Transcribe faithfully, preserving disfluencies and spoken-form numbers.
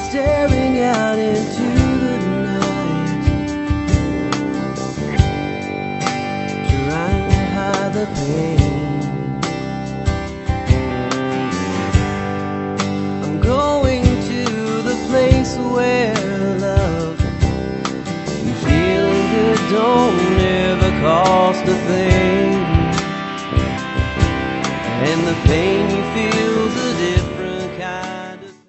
staring out into the night, trying to hide the pain. I'm going to the place where love and feeling good don't ever cost a thing.